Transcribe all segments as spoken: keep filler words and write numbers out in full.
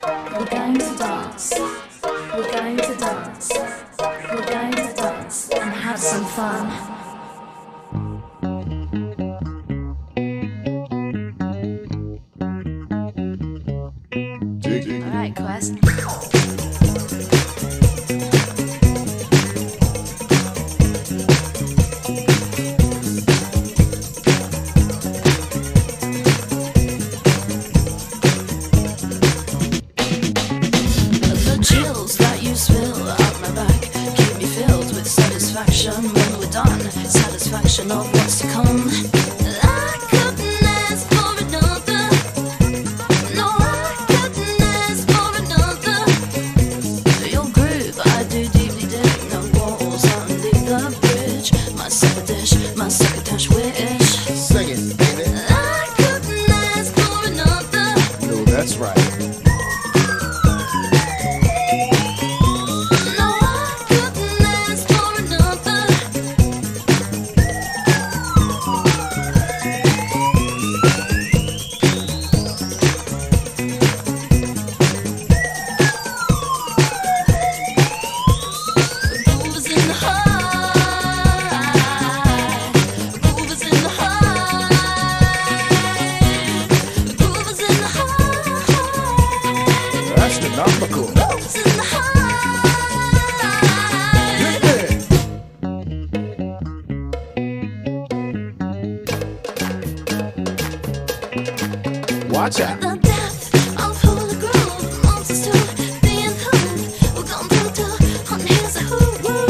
We're going to dance. We're going to dance. We're going to dance and have some fun. Alright, Quest. Chills that you spill out my back keep me filled with satisfaction when we're done. Satisfaction of what's to come. I couldn't ask for another. No, I couldn't ask for another. Your groove, I do deeply dig. No walls underneath the bridge. My supper dish, my succotash wish. Sing it, baby. I couldn't ask for another. No, that's right. Astronomical. Watch out. The death of Holy Grove, monsters to the end. We're gonna put a on his who.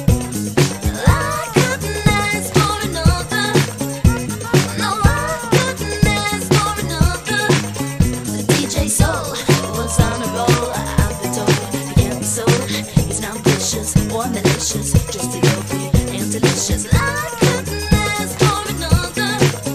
I couldn't ask for another. No, I couldn't ask for another. The D J Soul was on a roll. I've been told he can't be sold. He's not vicious or malicious, just filthy and delicious. I couldn't ask for another.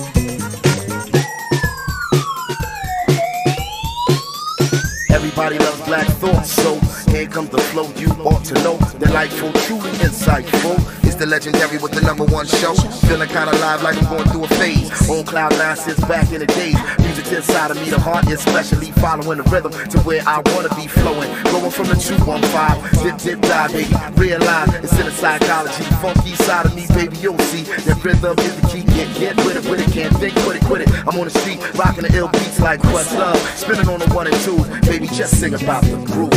Everybody loves Black Thought, so here comes the flow you ought to know. Delightful, truly insightful. It's the legendary with the number one show. Feeling kinda live like I'm going through a phase. On cloud nine since back in the days. Music's inside of me, the heart especially following the rhythm to where I wanna be flowing. Going from the two one five, dip dip die, baby. Realize it's in the psychology. Funky side of me, baby, you'll see. That rhythm is the key. Get, get with it, with it, can't think, quit it, quit it. I'm on the street, rocking the ill beats like Questlove. Spinning on the one and two, baby, just sing about the groove.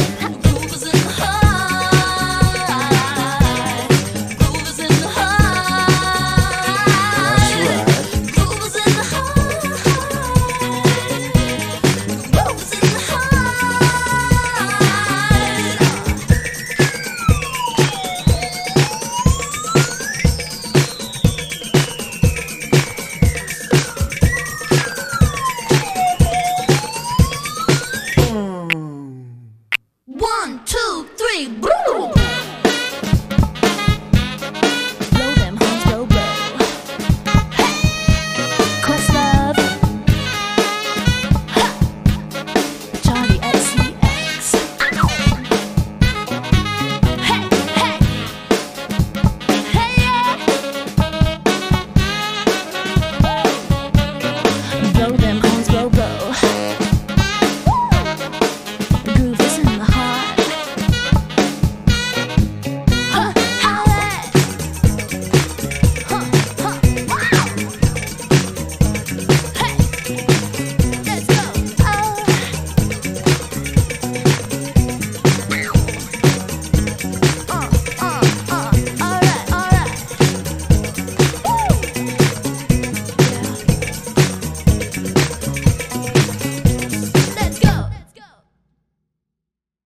One, two, three.